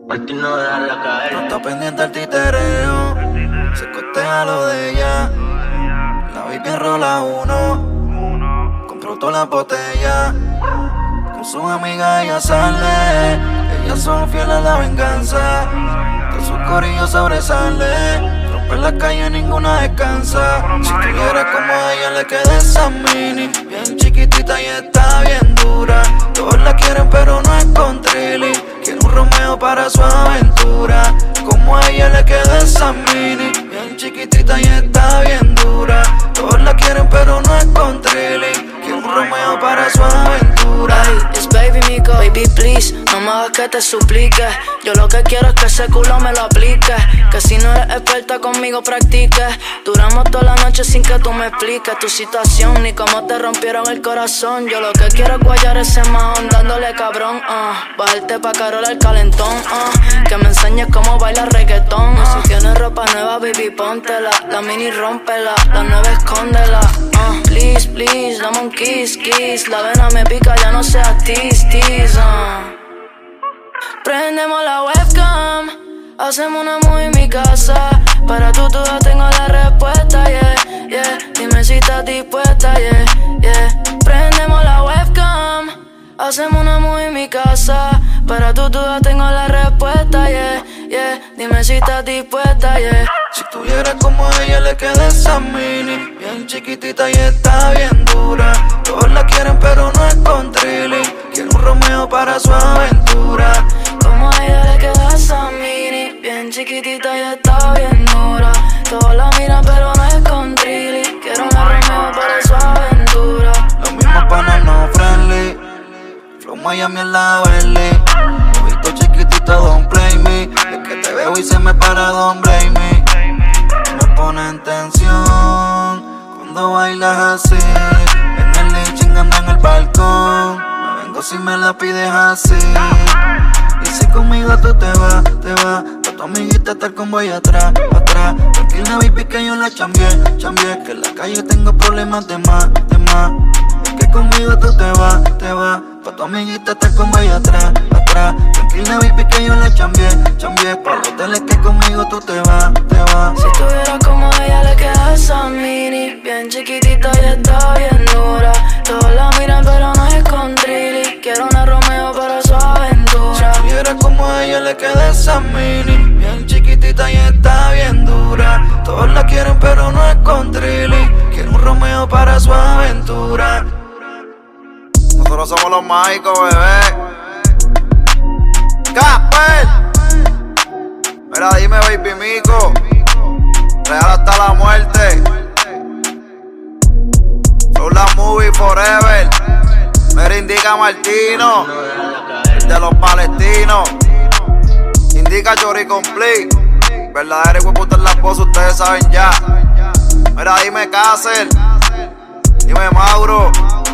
Martín no deja la caer. No está pendiente al titereo, se costea lo de ella. La baby rola uno, compró todas las botellas. Con sus amigas ella sale, ellas son fieles a la venganza. De sus corillos sobresale, rompe la calle ninguna descansa. Si tuviera como a ella le queda esa mini, bien chiquitita y está bien dura. Todos la quieren pero no es con Trilly, quiere un Romeo para su aventura. Como a ella le queda esa mini, bien chiquitita y está bien dura. Todos la quieren pero no es con Trilly, quiere un Romeo para su aventura. Ay, it's baby Mico, baby please, no me hagas que te suplique. Yo lo que quiero es que ese culo me lo aplique, que si no eres experta conmigo practique. Duramos toda la noche sin que tú me expliques tu situación, ni cómo te rompieron el corazón. Yo lo que quiero es guayar ese mahón dándole cabrón, bajarte pa' Carola el calentón, que me enseñes cómo baila reggaetón. Si tienes ropa nueva, baby, póntela. La mini rómpela, la nueva escóndela. Please, please, dame un kiss, kiss. La vena me pica, ya no seas tease, tease. Prendemos la webcam, hacemos una movie en mi casa. Para tu duda tengo la respuesta, yeah, yeah. Dime si estás dispuesta, yeah, yeah. Prendemos la webcam, hacemos una movie en mi casa. Para tu duda tengo la respuesta, yeah, yeah. Dime si estás dispuesta, yeah. Si tuviera como a ella le queda esa mini, bien chiquitita y está bien dura. Todos la quieren pero no es con Trilly, quiere un Romeo para su aventura. Como a ella le queda esa mini, bien chiquitita y está bien dura. Todos la miran pero no es con Trilly, quiero una Romeo para su aventura. Los mismos panas no friendly, Flow Miami en la Berly. Ojito chiquitito, don't play me, es que te veo y se me para, don't blame me. Me pone en tensión cuando bailas así, en el lit chingando en el balcón. Me vengo si me la pides así. Y si conmigo tú te vas, pa' tu amiguita estar con voy atrás, atrás. Tranquila baby que yo la chambié, que en la calle tengo problemas de más. Es que conmigo tú te vas, pa' tu amiguita estar con voy atrás, atrás. Tranquila baby que yo la chambié, pa' los hoteles que conmigo tú te vas. Si tuviera como ella le queda esa mini, bien chiquitita y está bien dura. Todos la miran pero no es con Trilly, quiero una Romeo para su aventura. Si tuviera como a ella le queda esa mini, bien chiquitita y está bien dura. Todos la quieren pero no es con Trilly, quiere un Romeo para su aventura. Nosotros somos los mágicos, bebé. ¡Casper! Mira, dime, baby Mico, real hasta la muerte. Son la movie forever. Mira, indica Martino, el de los palestinos. Indica Chori Complete. Verdadero hueputa en la esposa, ustedes saben ya. Mira, dime Cácer, dime Mauro.